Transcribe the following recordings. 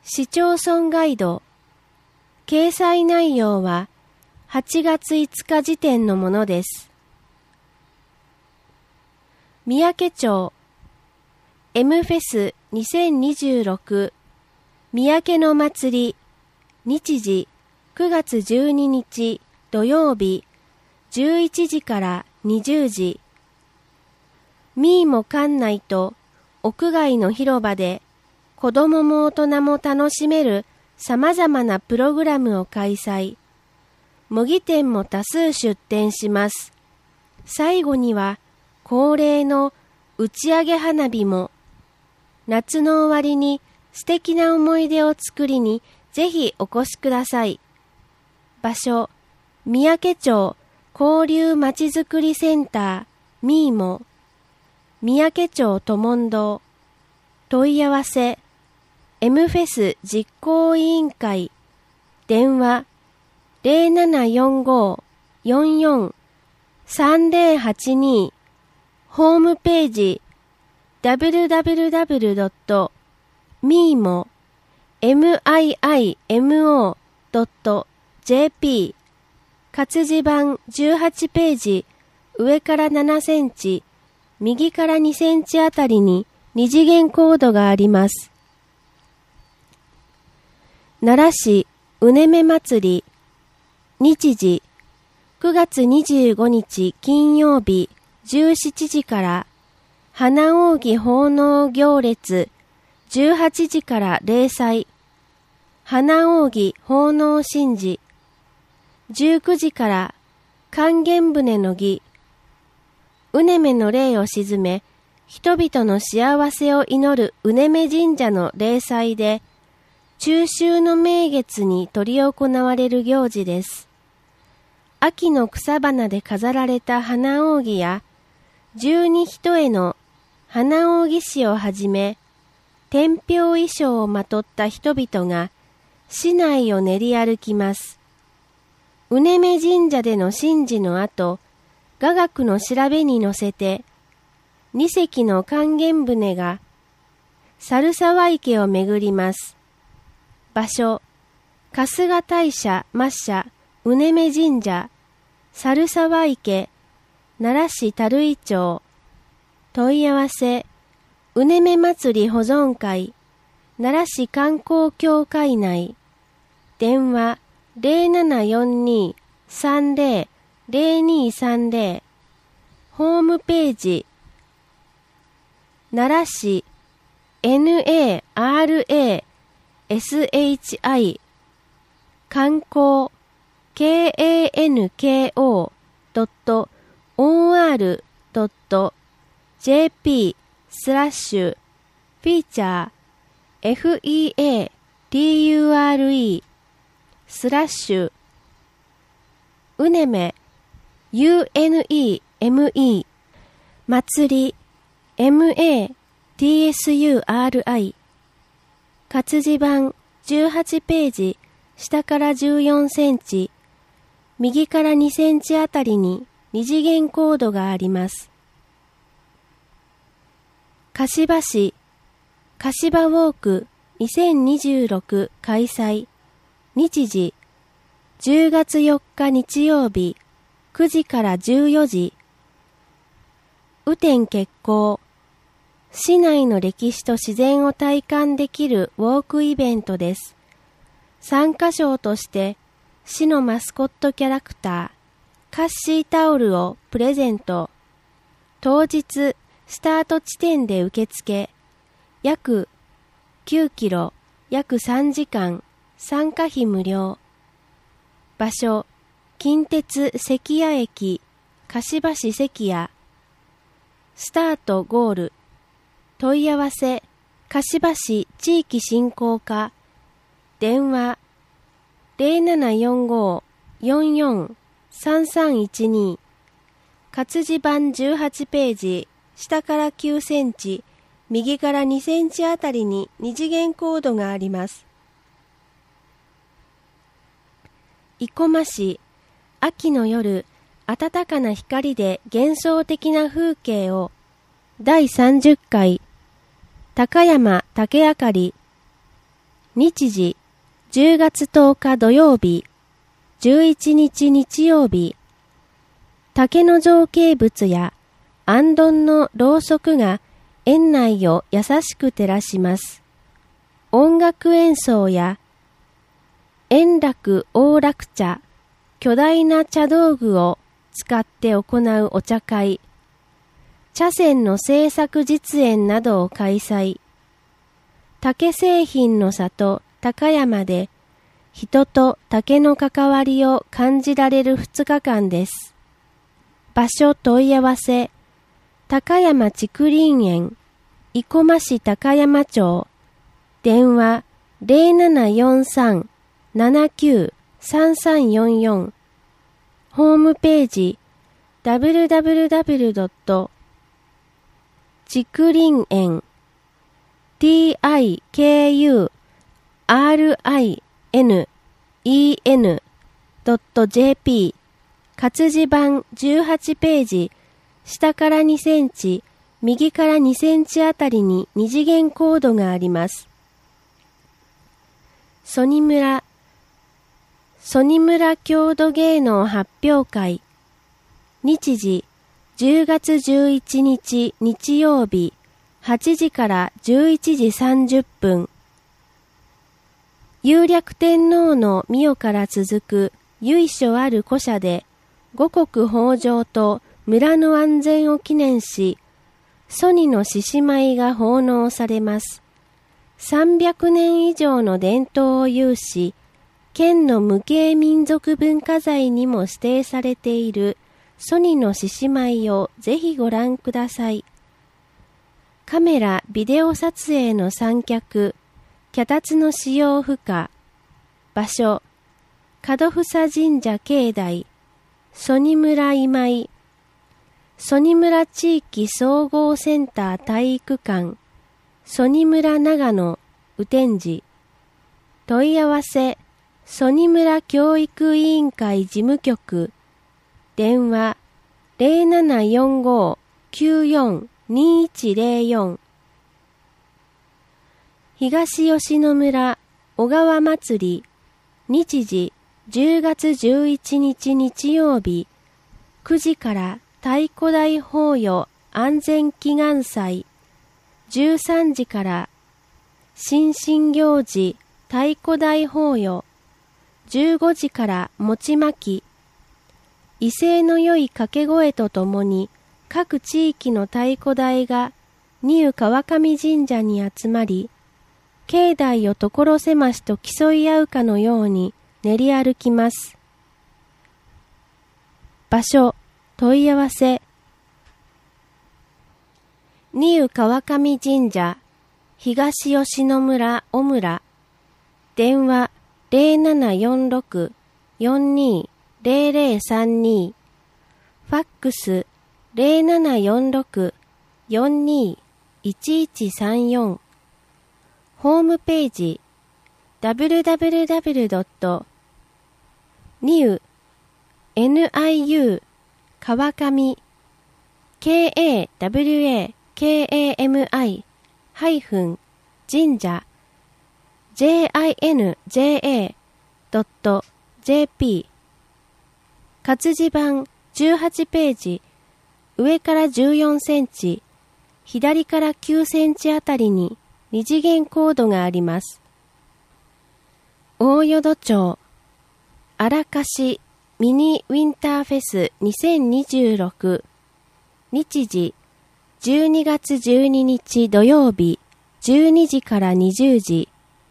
市町村ガイド。掲載内容は8月5日時点のものです。三宅町 M フェス2026三宅の祭り日時9月12日土曜日11時から20時。ミーモ館内と屋外の広場で子供も大人も楽しめる様々なプログラムを開催。模擬店も多数出店します。最後には恒例の打ち上げ花火も。夏の終わりに素敵な思い出を作りにぜひお越しください。場所、三宅町交流まちづくりセンターミーモ三宅町都門堂。問い合わせ M フェス実行委員会電話 0745-44-3082 ホームページ www.mimo.jp 活字版18ページ上から7センチ右から2センチあたりに二次元コードがあります。奈良市うねめ祭り日時9月25日金曜日17時から花扇奉納行列18時から例祭花扇奉納神事19時から管弦船の儀うねめの霊を鎮め人々の幸せを祈るうねめ神社の例祭で中秋の名月に執り行われる行事です。秋の草花で飾られた花扇や十二単の花扇師をはじめ天平衣装をまとった人々が市内を練り歩きます。うねめ神社での神事の後、雅楽の調べに乗せて2隻の管弦船が猿沢池を巡ります。場所、春日大社末社うねめ神社猿沢池奈良市垂井町。問い合わせうねめ祭り保存会奈良市観光協会内電話 0742-30-0230 ホームページ奈良市 NARASHI 観光 kanko.or.jp スラッシュフィーチャー FEATURE スラッシュうねめ UNEME 祭り MATSURI 活字版18ページ下から14センチ右から2センチあたりに二次元コードがあります。柏市柏ウォーク2026開催日時10月4日日曜日9時から14時雨天決行市内の歴史と自然を体感できるウォークイベントです。参加賞として市のマスコットキャラクターカッシータオルをプレゼント。当日スタート地点で受付約9キロ約3時間参加費無料。場所近鉄関谷駅柏市関谷スタートゴール問い合わせ柏市地域振興課電話 0745-44-3312 活字版18ページ下から9センチ右から2センチあたりに二次元コードがあります。生駒市秋の夜暖かな光で幻想的な風景を第30回高山竹あかり日時、10月10日土曜日、11日日曜日、竹の造形物や行燈のろうそくが園内を優しく照らします。音楽演奏や円楽大楽茶、巨大な茶道具を使って行うお茶会、茶筅の制作実演などを開催。竹製品の里高山で人と竹の関わりを感じられる2日間です。場所問い合わせ、高山竹林園、生駒市高山町、電話0743-793344、ホームページ www.竹林園 tikurin.en.jp 活字版18ページ、下から2センチ、右から2センチあたりに二次元コードがあります。曽爾村郷土芸能発表会、日時、10月11日日曜日、8時から11時30分。有略天皇の御代から続く由緒ある古社で、五穀豊穣と村の安全を記念し、曽爾の獅子舞が奉納されます。300年以上の伝統を有し、県の無形民族文化財にも指定されている曽爾の獅子舞をぜひご覧ください。カメラ、ビデオ撮影の三脚、脚立の使用不可。場所、門房神社境内、曽爾村今井、曽爾村地域総合センター体育館、曽爾村長野、雨天寺。問い合わせ、曽爾村教育委員会事務局、電話0745-942104。東吉野村小川祭り、日時10月11日日曜日、9時から太鼓台法要安全祈願祭、13時から新進行事太鼓台法要、15時から餅巻き、威勢の良い掛け声とともに各地域の太鼓台が丹生川上神社に集まり、境内を所狭しと競い合うかのように練り歩きます。場所、問い合わせ、丹生川上神社、東吉野村小村、電話0746-420032、ファックス0746-421134、ホームページ www.niu 川上 kawakami-神社 jinja.jp 活字版18ページ、上から14センチ、左から9センチあたりに二次元コードがあります。大淀町荒柏ミニウィンターフェス2026、日時12月12日土曜日12時から20時、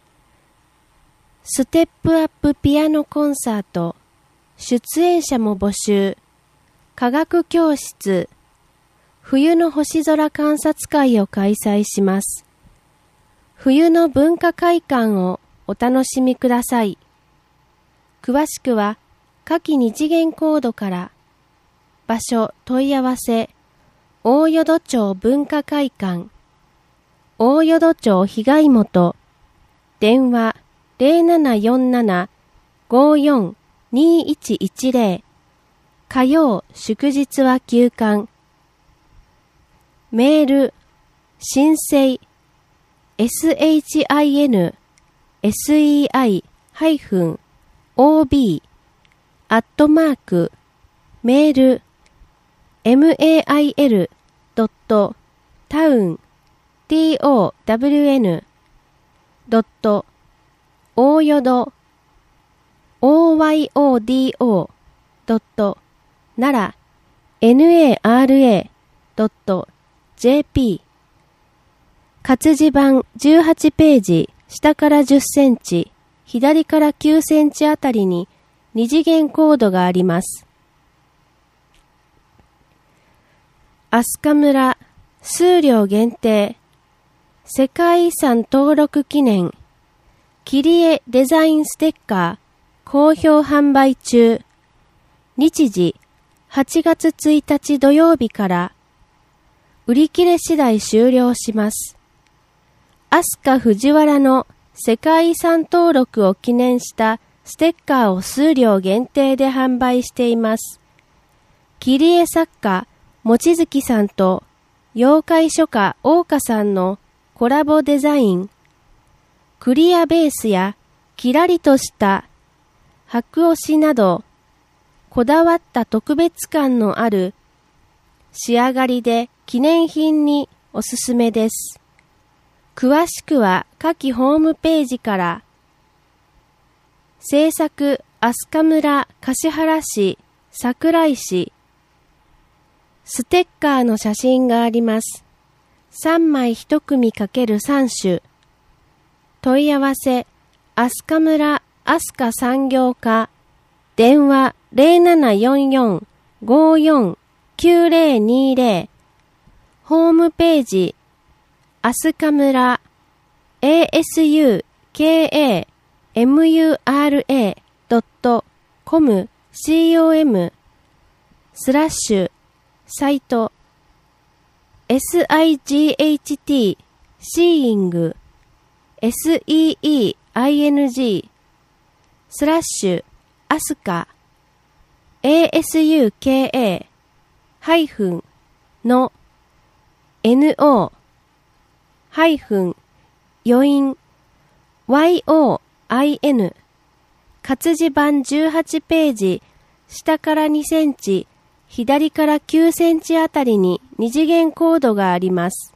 ステップアップピアノコンサート、出演者も募集、科学教室、冬の星空観察会を開催します。冬の文化会館をお楽しみください。詳しくは下記二次元コードから。場所問い合わせ、大淀町文化会館、大淀町被害元、電話0747-542110、火曜祝日は休館。メール、申請、SHIN メール mail.oyodo.nara.jp 活字版18ページ、下から10センチ、左から9センチあたりに二次元コードがあります。飛鳥村、数量限定、世界遺産登録記念、切り絵デザインステッカー、好評販売中。日時、8月1日土曜日から、売り切れ次第終了します。飛鳥藤原の世界遺産登録を記念したステッカーを数量限定で販売しています。切り絵作家、望月さんと妖怪書家大花さんのコラボデザイン、クリアベースやキラリとした白押しなど、こだわった特別感のある仕上がりで記念品におすすめです。詳しくは下記ホームページから。制作飛鳥村橿原市桜井市。ステッカーの写真があります。3枚1組×3種。問い合わせ飛鳥村飛鳥産業課。電話0744-549020。ホームページ飛鳥村 asukamura.com スラッシュサイト SIGHT seeing SEEING スラッシュアスカ ASUKA ハイフンの NO ハイフン余韻 YOIN 活字版18ページ下から2センチ左から9センチあたりに二次元コードがあります。